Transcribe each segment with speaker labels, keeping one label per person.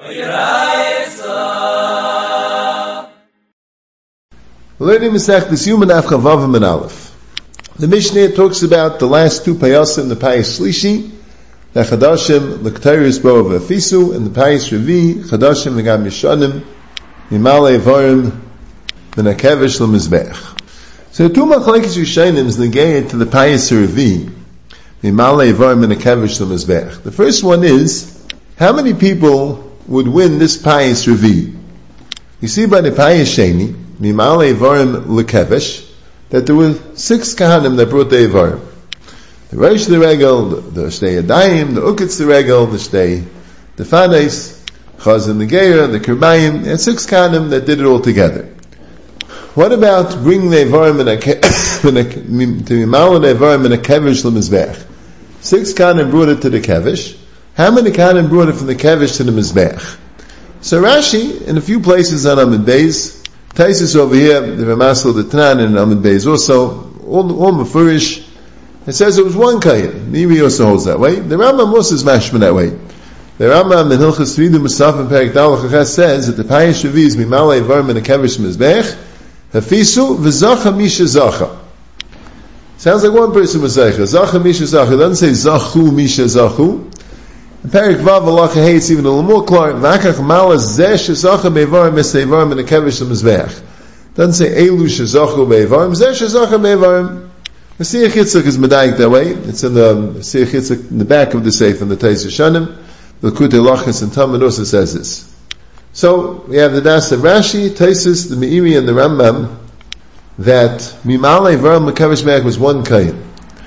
Speaker 1: Learning Masechtas Yuma Daf Chavav and Aleph. The Mishnah talks about the last two payasim, the payas Shlishi, the Chadashim, L'Kteris Bo V'Afisu, and the payas Revi, Chadashim V'Gam Yishanim, Mimale Varim, V'Nakevish L'Mizbech. So the two machlekes Rishonim is negated to the payas Revi, Mimale Varim V'Nakevish L'Mizbech. The first one is, how many people would win this payas Revi? You see by the payas Sheni, Mimale Varim L'Kevish, that there were 6 Kahanim that brought the Evarim. The Reish the Regel, the Shtei Yadayim, the Ukitz the Regel, the Shtei the Fanes, Chazan the Geir, the Kerbayim, and 6 Kahanim that did it all together. What about bringing the Evarim to Mimale the Evarim in a Kevish L'Mizbech? 6 Kahanim brought it to the Kevish. How many Kahanim brought it from the Kevish to the Mizbech? So Rashi, in a few places on Amid Beis, Taisus over here, the Ramasel, the Tanan, and Amid Beis also, all Mefurish, it says it was one Kayin. Niri also holds that way. The Rambam also is mashman that way. The Rambam in Hilchas Tvidu Musaf and Perik Dalach says that the Payas Revi is Mimale Varim and a Kevish Mizbech, Hafisu v'Zacha Misha Zacha. Sounds like one person was Zacha. Zacha Misha Zacha. It doesn't say Zachu Misha Zachu. In Perik Vav Alacha Hey, it's even a little more clear. V'achach Malas Zeh Shezacha Mevarim Mesevarim and a Kevish Mizbech. Doesn't say Elu Shezachu Mevarim, Zeh Shezacha Mevarim. The Siyach Yitzchak is medayik that way. It's in the Siyach Yitzchak in the back of the Sefer in the Tais Yishanim. The Kutei Lachas and Talmud also says this. So we have the Das of Rashi, Taisus, the Meiri, and the Rambam that Mimale Varim L'Kevish Me'ach was one kain.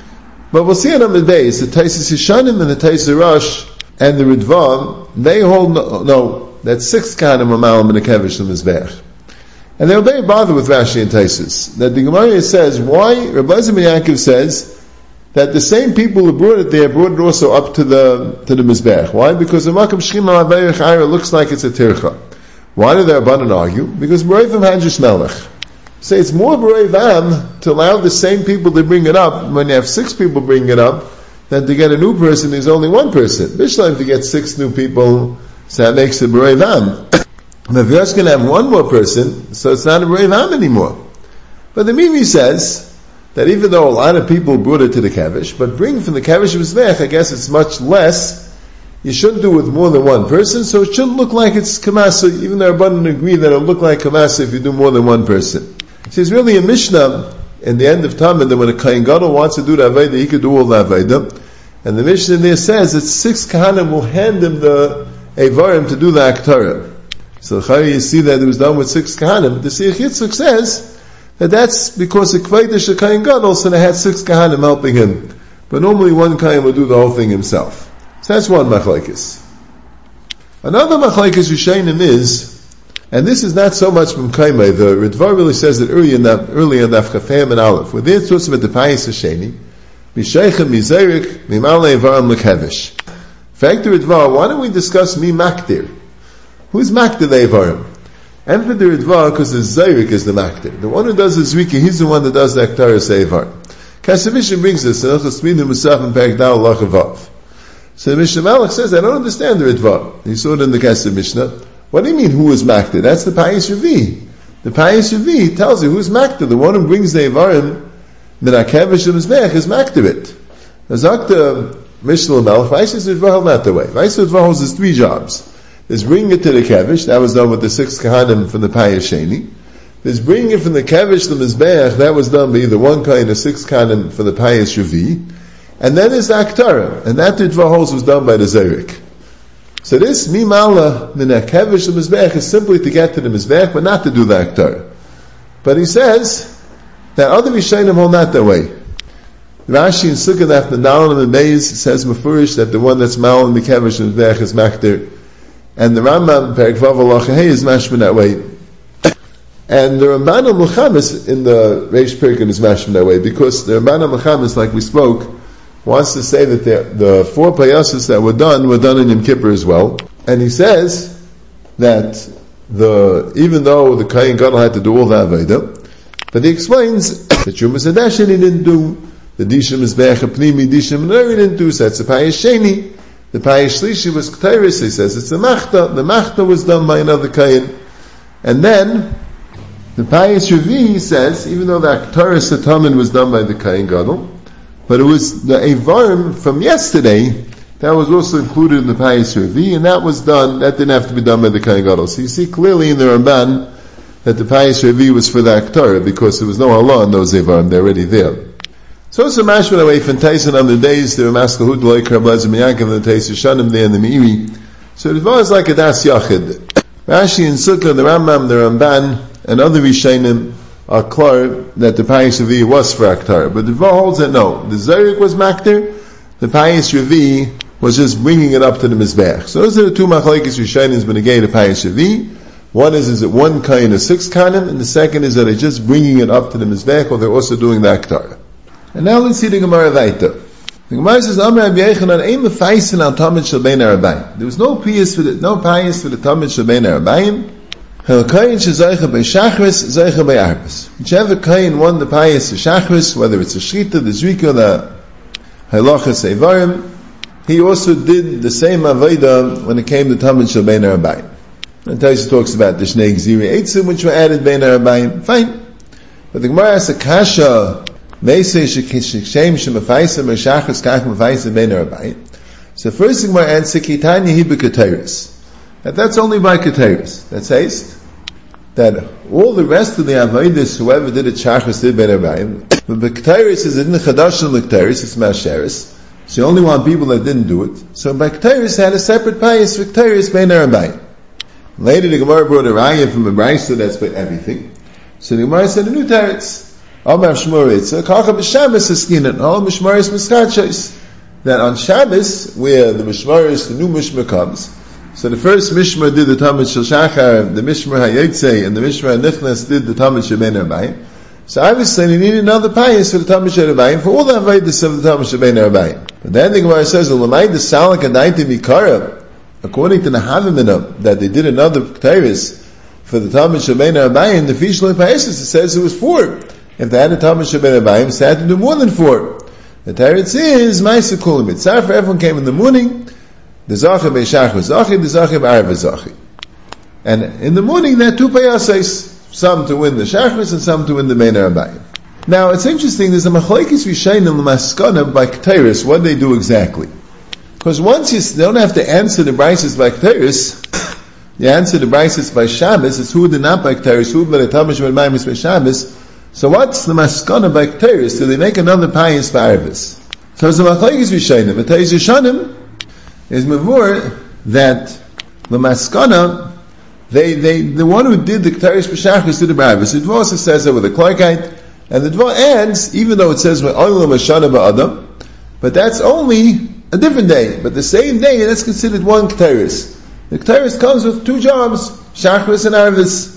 Speaker 1: But we'll see it on the days. The Taisus Yishanim and the Taisus Rosh and the Ridvan, they hold no that 6 kahanim are Mimale L'Kevish L'Mizbech. And they were very bothered with Rashi and Taisus. That the Gemara says, why Rabbi Eliezer ben Yaakov says that the same people who brought it there brought it also up to the Mizbech. Why? Because the Makam Shechim al Abayich Ayra looks like it's a tircha. Why do the Rabbanan argue? Because Bereivam had just Melech. Say it's more Bereivam to allow the same people to bring it up when you have 6 people bringing it up than to get a new person who's only one person. Bishlam to get 6 new people, so that makes it Bereivam. But if you're just going to have one more person, so it's not a brave ham anymore. But the Mimi says that even though a lot of people brought it to the Kevish, but bring from the Kevish Mizbech, I guess it's much less. You shouldn't do it with more than one person, so it shouldn't look like it's Kamasa, even though Rabbanan agree that it'll look like Kamasa if you do more than one person. So it's really a Mishnah in the end of Talmud that when a Kohen Gadol wants to do the Aveda, he could do all the Aveda. And the Mishnah there says that 6 Kahanim will hand him the Evarim to do the Aktara. So you see that it was done with 6 Kahanim. The Siyach Yitzchak says that that's because the Kveidish of Kohen Gadol, so they had 6 Kahanim helping him. But normally one Kohen would do the whole thing himself. So that's one machlekes. Another machlekes Rishonim is, and this is not so much from Kaimai, the Ritva really says that early in Daf Chafayim and Aleph, where there talks about the Payas Hasheni, Misheichem Mizerik, Mimale Varim L'Kevish. In fact, the Ritva, why don't we discuss Mi Makdir? Who's Makdir the Evarim? And for the Ritva, because the Zayrik is the Makdir. The one who does the Zrika, he's the one that does the Aktaris Evarim. Kasavishin brings this, and also Smid and Musaf and Pekdal Lachavav. So the Mishnah Malach says, I don't understand the Ritva. He saw it in the Kasav Mishnah. What do you mean, who is Makdir? That's the Payas Revi. The Payas Revi tells you who's Makdir. The one who brings the Evarim, Minakevish and Mizbech, is Makdir it. Azak Mishnah Malach, Vaishas Ritva held not that way. Vaishas Ritva holds his 3 jobs. There's bringing it to the Kevish, that was done with the 6 Kahanim from the Payas Sheni. There's bringing it from the Kevish to the Mizbeach, that was done by either 1 Kahan or 6 Kahanim for the Payas Revi. And then there's the Aktara, and that Ritva holds was done by the Zayrik. So this Mimala min Kevish to Mizbeach is simply to get to the Mizbeach, but not to do the Aktara. But he says that other Rishonim hold not that way. Rashi in Sukkah after Nalan and Beis says Mefurish that the one that's Mal in the Kevish and Mizbeach is Makdir. And the Rambam, Perik Vav Alacha Hey, is mashman that way. And the Ramban al-Muchamis in the Reish Perkin is mashman that way, because the Ramban al-Muchamis, like we spoke, wants to say that the 4 payasos that were done in Yom Kippur as well. And he says that even though the Kohen Gadol had to do all the Aveda, but he explains that Shumas Hadashin he didn't do, the Dishim Mizbeach Pnimi, Dishim Neri didn't do, so that's the Payas Sheni. The Payis Shlishi was Ketairis, he says. It's the Machta was done by another Kayin. And then, the Payis Revi says, even though the Aktaris Ataman was done by the Kayin Gadol, but it was the Eivarim from yesterday, that was also included in the Payis Revi, and that didn't have to be done by the Kayin Gadol. So you see clearly in the Ramban, that the Payis Revi was for the Aktar, because there was no Allah in those Eivarim, they're already there. So it's a mashman away from Tyson on the days, there were Maskahut, Loikar, Blazim, Yankiv, and the Tyson Shanim there in the Meiri. So it was like a Das Yachid. Rashi and Sukkah, the Rambam, the Ramban, and other Rishonim are clear that the Payis Revi was for Aktar. But the Dvar holds that no, the Zarek was Makter, the Payis Revi was just bringing it up to the Mizbech. So those are the two Machlekes Rishonim when again the Payis Revi. One is it one kain or 6 kainim, and the second is that it's just bringing it up to the Mizbech, or they're also doing the Aktar. And now let's see the Gemara Vaita. The Gemara says, Amar Rabbi Yechanan, Ein mefaysin al Talmid shel Bein Arabayim. There was no pious for the Talmid shel Bein Arabayim. Hel kain shezaycha by Shachris, zaycha by Arbis. Whichever kain won the pious of Shachris, whether it's a Shchita, the Zrika, the Halachas Eivarim, he also did the same Avodah when it came to Talmid shel Bein Arabayim. And Taisa talks about the Shnei Gziri Eitzim, which were added Bein Arabayim. Fine. But the Gemara has a kasha, so first thing we answer, Kitanya Hiba Ketairis. That's only by Ketairis. That says that all the rest of the Avodas, whoever did it, Shachris did Ben Arabayim. But Ketairis is in the Chadash and Ketairis, it's Masheris. So you only want people that didn't do it. So by Ketairis had a separate pious for Ketairis Ben Arabayim. Later the Gemara brought a raya from a Brayso that's for everything. So the Gemara said a new teretz. Amar Shmoritz, Kacha b'Shabbos Eskinan, all Mishmaris Miskachos. That on Shabbos, where the Mishmaris, the new Mishmar comes, so the first Mishmar did the Talmud Shel Shachar, the Mishmar HaYotzei, and the Mishmar HaNichnas did the Talmud Shel Bein Arabayim. So obviously you need another pious for the Talmud Shel Arabayim, for all the Avodas of the Talmud Shel Bein Arabayim. But then the Gemara says, L'may the Salak Adaita Mikara, according to the Havamina, that they did another Ketairis for the Talmud Shel Bein Arabayim, the Fishloi Paisis, it says it was 4. If they had a Talmud Shel Bein Arabayim, so they had to do more than 4. The Teretz is Ma'aseh Kulim Mitzar, for everyone came in the morning, the Zachi Be'Shach V'Zachi, the Zachi B'Arv V'Zachi. And in the morning there are 2 Payasais, some to win the Shachris and some to win the Bein Arabayim. Now it's interesting, there's a Machlekes Rishonim L'Maskana by Ketairis, what they do exactly. Because once you don't have to answer the Brises by Ketairis, you answer the Brises by Shabbos, it's who did not by Ketairis, who by the Talmud Shel Bein Arabayim by Shabbos. So what's the maskana by Ketairis? Do they make another pious for Arvis? So it's the Machlekes Rishonim. The Teis Rishonim is mavur that the maskana, the one who did the Ketairis b'Shachris did the Arvis. The Dvar also says that with a Clarkite, and the Dvar adds, even though it says Olam Hashana ba'Adam, but that's only a different day. But the same day, that's considered one Ketairis. The Ketairis comes with 2 jobs, Shachris and Arvis.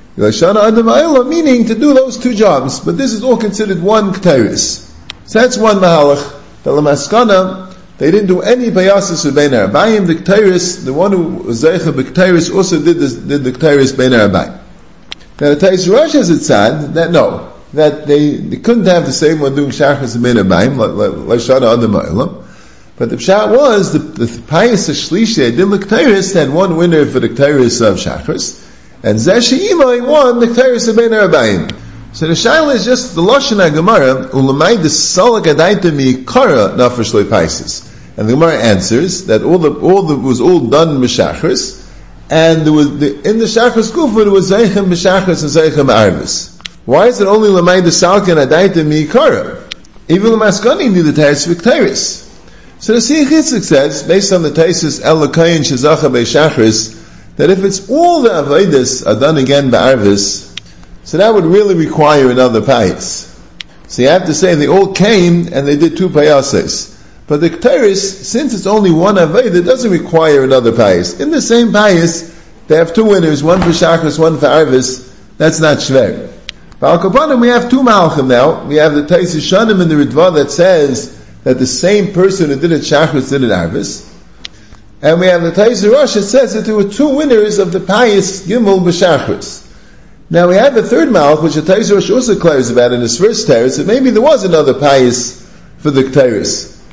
Speaker 1: Meaning to do those 2 jobs, but this is all considered one Ketairis. So that's one Mahalach. The Lamaskana, they didn't do any Bayasis with Bein Arabayim. The Ketairis, the one who was Zeicha B'Ketairis, also did the Ketairis Bein Arabayim. Now the Tais Rosh has it said that no, that they couldn't have the same one doing Shachris and Bein Arabayim, like Shana Adam Ma'ilam. But the Pshat was, the pious of Shlishi, they did the Ketairis, had one winner for the Ketairis of Shachris, and Zeshi Imai won the Ketairis of Bein Arabayim. So the Shaila is just the Lashon HaGemara, Ulamai the Salak Adaita Mikara Nafar Shloi Paisis. And the Gemara answers that all was all done in Meshachris, and there was in the Shachris Kufa there was Zeichem Meshachris and Zeichem Arvis. Why is it only Lamai the Salak Adaita Mikara? Even the Maskani knew the Teretz of Ketairis. So the Siach Yitzchak says, based on the Taisus El Lakayin Shezacha Be'Shachris, that if it's all the Avodas are done again by Arvis, so that would really require another payas. So you have to say they all came and they did 2 payases. But the Ketairis, since it's only one Avodah, it doesn't require another payas. In the same payas, they have 2 winners, one for Shachris, one for Arvis. That's not shver. But Al Kapanim, we have 2 Malachim now. We have the Teis Rishonim and the Ritva that says that the same person who did it Shachris did it Arvis. And we have the Teis Rosh that says that there were 2 winners of the pious Gimel B'Shachris. Now we have a third Malach, which the Teis Rosh also declares about in his first teretz, that maybe there was another pious for the Ketairis.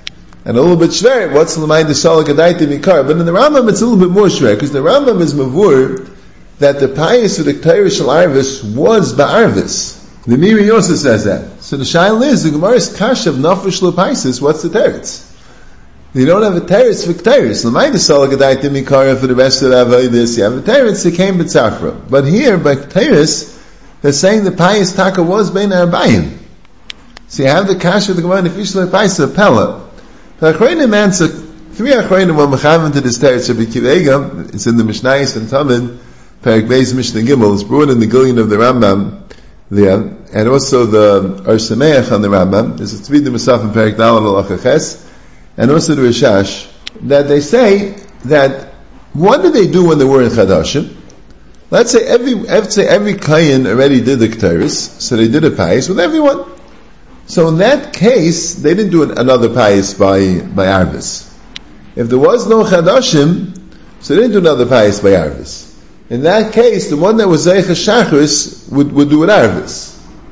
Speaker 1: and a little bit shver. What's l'mayim d'shalak adaita mikar? But in the Rambam, it's a little bit more shver, because the Rambam is mavur that the payis of the Ketayra Shel Arvis was ba'arvis. The Miri Yosef says that. So the shail is, the Gemara's kash of nafesh l'paisis, what's the teretz? You don't have a teretz for Ketayris. L'mayim d'shalak adaita mikar for the rest of the avodas. You have a teretz that came b'tzafra. But here, by Ketayris, they're saying the payis taka was bein arbayim. So you have the kash of the Gemara nefesh l'paisis of Pella. The Achronim answer, three Achronim were mechavan to this teretz of B'kivega. It's in the Mishnayos and Tamid, Perek Beis Mishnah Gimel. It's brought in the Gilyon of the Rambam there, and also the Or Sameach on the Rambam. There's a Tzvid Musaf in Perek Dalad al-Achaches, and also the Rishash, that they say that, what do they do when they were in Chadashim? Let's say every Kayin already did the Ketayris, so they did a payis with everyone. So in that case, they didn't do another payis by Arvis. If there was no Chadashim, so they didn't do another payis by Arvis. In that case, the one that was Zeicha Shachris would do an Arvis.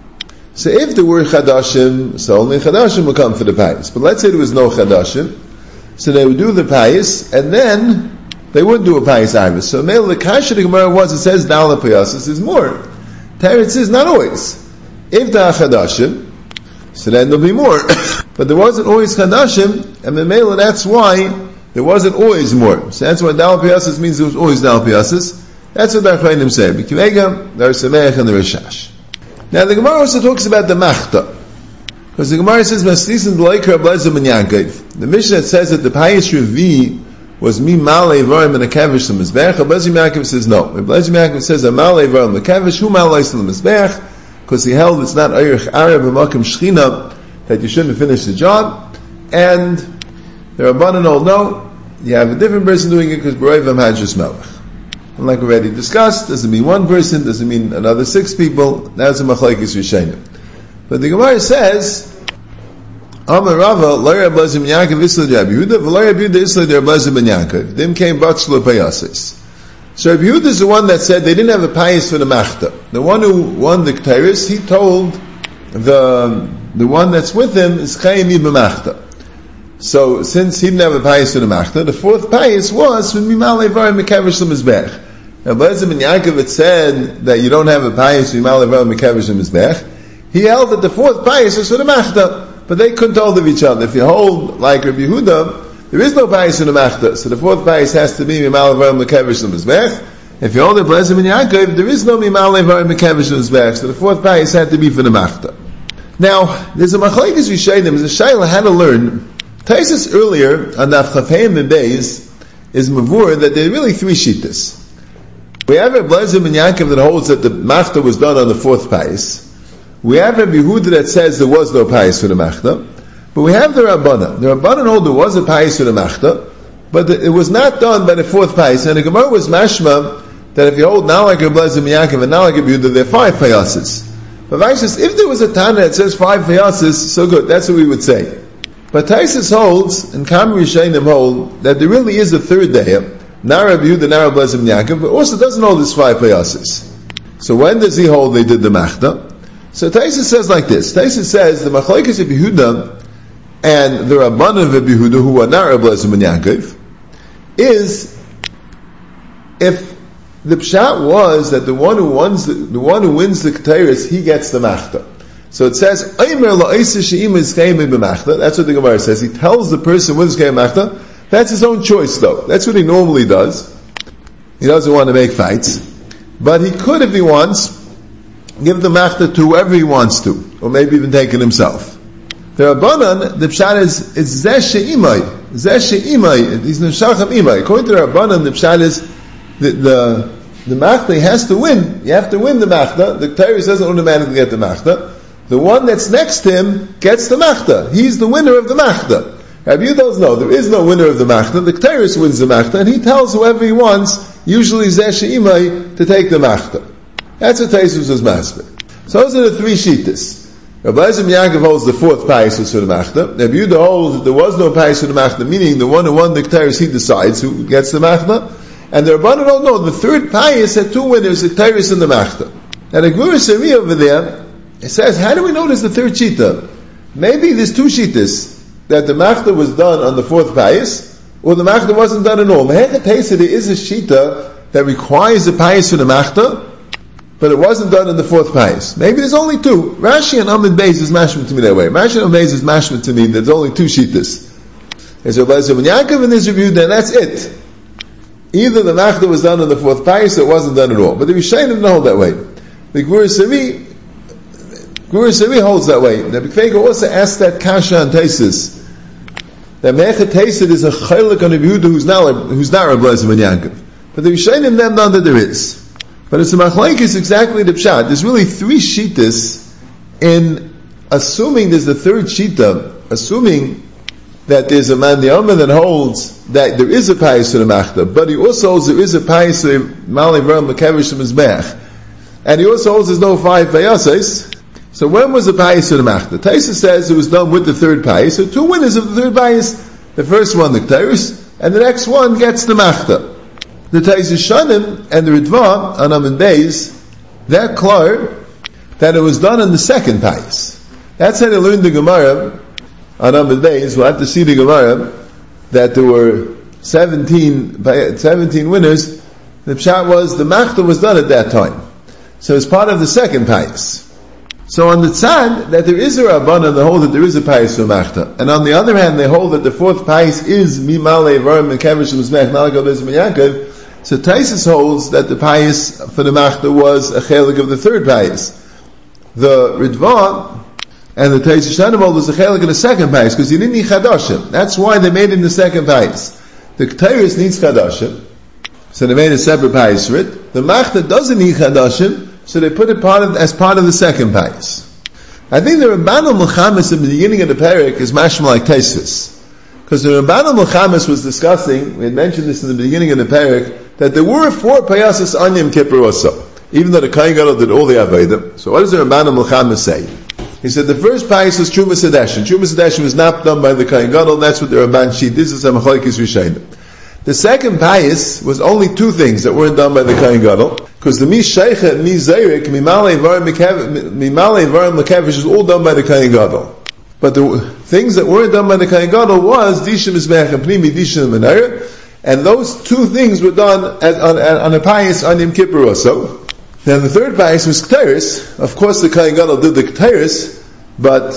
Speaker 1: So if there were Chadashim, so only Chadashim would come for the payis. But let's say there was no Chadashim, so they would do the payis, and then they wouldn't do a payis Arvis. So the Kash of the Gemara was, it says Dala Payasis is more. Teretz is not always. If there are Chadashim, so then there'll be more. But there wasn't always Chadashim, and Memela, that's why there wasn't always more. So that's why Dal Piyasis means there was always Dal Piyasis. That's what the Achronim say. B'kivega, the Sameach and the Rishash. Now the Gemara also talks about the Machta. Because the Gemara says, Maslisin B'loikar Blezim and Yankov. The Mishnah says that the Payis Revi was Mi Malei Varim and a Kavish the Mizbech. Blezim Yankov says no. Blezim Yankov says, a Malei Varim the Kavish, who Malei the Mizbech? Because he held it's not Eirich Arab B'makim Shechina, that you shouldn't finish the job. And the Rabbanan all know, you have a different person doing it because B'roivim had just Melech. And like we already discussed, doesn't mean one person, doesn't mean another 6 people, that's a Machlekes Rishonim. But the Gemara says, Amar Rava, L'Rab Blezim Yankov Isla D'Rab Yehuda, V'L'Rab Yehuda Isla D'Rab Blezim Yankov. Them came Batshlo Payasis. So Rabbi Yehuda is the one that said they didn't have a payis for the Machta. The one who won the Ketayris, he told the one that's with him is Chayim B'Machta. So since he didn't have a payis for the Machta, the fourth payis was when Mimalei Varim Mekavish L'Mizbech. Now Blezim and Yaakov had said that you don't have a payis for Mimalei Varim Mekavish L'Mizbech. He held that the fourth payis was for the Machta, but they couldn't hold of each other. If you hold like Rabbi Yehuda, there is no payis in the Machta, so the fourth payis has to be Mimalei Varim Mekavish L'Mizbech. If you hold the Blezim and Yaakov, there is no Mimalei Varim Mekavish L'Mizbech, so the fourth payis had to be for the Machta. Now, there's a Machlekes Rishonim, there's a Shaila how to learn. Taisus earlier on the Afchafayim and Beis is mavur that there are really 3 shittas. We have a Blezim and Yaakov that holds that the Machta was done on the fourth payis. We have a Yehuda that says there was no payis for the Machta. But we have the Rabbanan. The Rabbanan hold there was a payis for the Machta, but it was not done by the fourth payis. And the Gemara was mashma that if you hold now like a Blezim and Yaakov and now like a Yehuda, there are 5 payasis. But Rashi says, if there was a Tana that says 5 payasis, so good, that's what we would say. But Taisus holds, and Kamri Rishonim hold, that there really is a third day, Nara Yehuda, Nara Blezim Yaakov, but also doesn't hold this 5 payasis. So when does he hold they did the Machta? So Taisus says like this. Taisus says, the Machlekes of Yehuda and the Rabbanan of Yehuda, who are Nara Blezim Yaakov, is, if the pshat was that the one who wins the Ketayris, he gets the Machta. So it says, that's what the Gemara says. He tells the person when it's Kayim Machta, that's his own choice though. That's what he normally does. He doesn't want to make fights. But he could, if he wants, give the Machta to whoever he wants to, or maybe even take it himself. The Rabbanan, the pshat is, it's Zeh She'imai. He's Neshacham Imai. According to the Rabbanan, the pshat is, the Machta has to win. You have to win the Machta. The Ketayris doesn't automatically get the Machta. The one that's next to him gets the Machta. He's the winner of the Machta. Rabbi Yehuda know there is no winner of the Machta. The Ketayris wins the Machta, and he tells whoever he wants, usually Zeh She'imai, to take the Machta. That's what Taisus was master. So those are the 3 shittas. Rabbi Blezim Yaakov holds the fourth payis was for the Machta. Rabbi Yehuda holds that there was no payis for the Machta, meaning the one who won the Ketayris, he decides who gets the Machta. And the Rabbanan don't know, the third payis had 2 winners, the Ketayris and the Machta. And the Gemara Sari over there, it says, how do we know there's the third shita? Maybe there's 2 shitas. that the machta was done on the fourth payis, or the machta wasn't done at all. Mehecha Teisa, there is a shita that requires a payis for the machta, but it wasn't done in the fourth payis. Maybe there's only two. Rashi and Amid Beis is mashma to me that way. Rashi and Amid Beis is mashma to me, there's only two shitas. There's Rabbi Lezer ben Yaakov and there's Rabbi Yehuda, and that's it. Either the machta was done in the fourth payis, or it wasn't done at all. But the Rishonim don't hold that way. The Gvura Sari holds that way. The Bikvega also asked that kasha on Taisis. That Mecha Taisis is a chaylik on Rabbi Yehuda who's not Rabbi Lezer ben Yaakov. But the Rishonim them none that there is. But it's a machlokes exactly the pshat. There's really three shitas in assuming there's a third shita, assuming that there's a man Yoma that holds that there is a payis for the machta, but he also holds there is a payis for Malay Ram Makevish Mizbech. And he also holds there's no five payases. So when was the payis for the machta? Taisa says it was done with the third payis. So two winners of the third payis. The first one, the Kteris, and the next one gets the machta. The Taisa Shanim and the Ritva, on Amid Beis, they're clear that it was done in the second payis. That's how they learned the Gemara on Amid Beis. We'll have to see the Gemara that there were 17 winners. The pshat was the machta was done at that time. So it's part of the second payis. So on the tzad, that there is a Rabbanan that hold that there is a payis for machta. And on the other hand, they hold that the fourth payis is Mimale Varim Mekevish Mizmech Malak Beis Yaakov. So Taisus holds that the payis for the machta was a chelik of the third payis. The Ritva and the Taisus Shanim hold was a chelik of the second payis, because he didn't need chadashim. That's why they made it in the second payis. The Kteris needs chadashim, so they made a separate payis for it. The machta doesn't need chadashim, so they put it as part of the second payis. I think the Ramban al-Mulchamis in the beginning of the parak is mashma like Taisus. Because the Ramban al-Mulchamis was discussing, we had mentioned this in the beginning of the parak, that there were 4 payases on Yom Kippur also, even though the Kohen Gadol did all the Avodah. So what does the Ramban al-Mulchamis say? He said the first payas was Trumas Hadeshin. Trumas Hadeshin was not done by the Kohen Gadol, that's what the Ramban sheet is, a machlokes Rishonim. The second payas was only 2 things that weren't done by the Kohen Gadol, because the Mi Sheikha, Mi Zayrik, Mimale Varim Mekevish is all done by the Kohen Gadol. But the things that weren't done by the Kohen Gadol was Dishim Mizbech and Pnimi Dishim Menorah, and those 2 things were done on a payas on Yom Kippur also. Then the third payas was Kteris. Of course the Kohen Gadol did the Kteris, but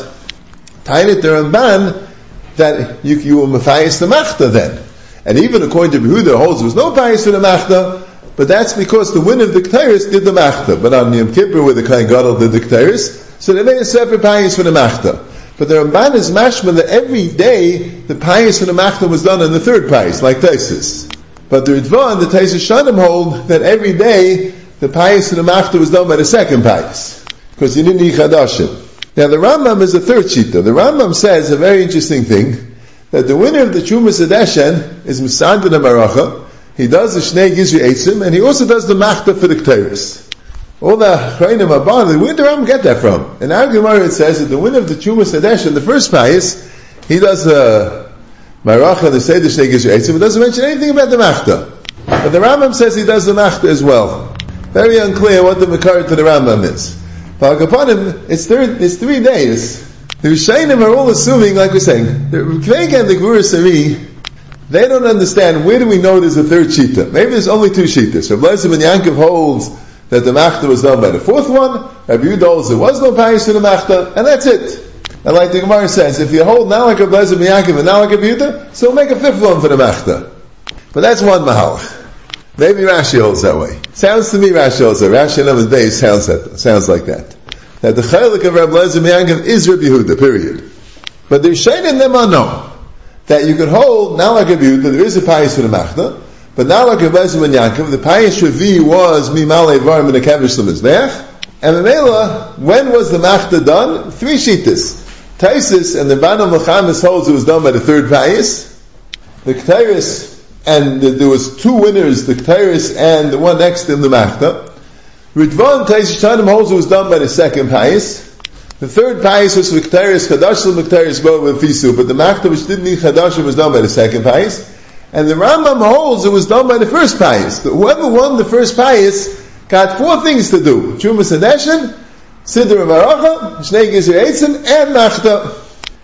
Speaker 1: Tainit the Ramban that you were Mepayas the Machta then. And even according to Behuda holds there was no payas for the Machta, but that's because the winner of the Kteris did the Machta. But on Yom Kippur where the Kohen Gadol did the Kteris, so they made a separate payas for the Machta. But the Ramban is mashma that every day the payas for the machta was done on the third payas, like Taisus. But the Ritva and the Taisus Shanim hold that every day the payas for the machta was done by the second payas, because you didn't need chadashim. Now the Rambam is the third shita. The Rambam says a very interesting thing, that the winner of the Trumas Hadeshin is Musad ben Baracha. He does the Shnei Gizri Eitzim, and he also does the machta for the Kteris. All the Chayim Abba, where did the Rambam get that from? In our Gemara it says that the winner of the Trumas Hadeshin, the first payas, he does the Maracha, the Seder Shnei Gizri Eitzim, but doesn't mention anything about the Machta. But the Rambam says he does the Machta as well. Very unclear what the Makar to the Rambam is. But Agapanim, it's 3 days. The Rishonim are all assuming, like we're saying, the Kvega and the Gvura Sari, they don't understand where do we know there's a third shita. Maybe there's only 2 shitas. Rabbi Lezer ben Yaakov holds that the machta was done by the fourth one. Rabbi Yehuda holds there was no payis for the machta, and that's it. And like the Gemara says, if you hold now like Rabbi Lezer ben Yaakov and now like Rabbi Yehuda, so make a 5th one for the machta. But that's one mahalach. Maybe Rashi holds that way. Sounds to me Rashi holds that. Rashi and Amid Beis sounds like that. That the chaylik of Rabbi Lezer ben Yaakov is Rabbi Yehuda, period. But the Rishonim them know that you could hold now like Rabbi Yehuda, there is a payis for the machta. But now like Rabbi Lezer ben Yaakov, the payis Shavi was Mimale Varim Mekevish Mizbech. And Memela, when was the machta done? 3 shitas. Taisus and the Ramban al-Mulchamis holds it was done by the third payis. The Kteris, and there was 2 winners, the Kteris and the one next to him, the machta. Ritva and Taisus Shanim holds it was done by the second payis. The third payis was for Kteris, Chadashim Kteris Bo Fisu, but the machta which didn't need Chadashim was done by the second payis. And the Rambam holds it was done by the first payis. Whoever won the first payis got 4 things to do: Trumas Hadeshin, Siddur Maracha, Shnei Gizri Eitzim, and Machta.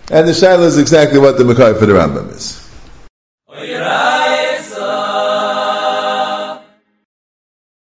Speaker 1: And the Shaila is exactly what the Makar for the Rambam is.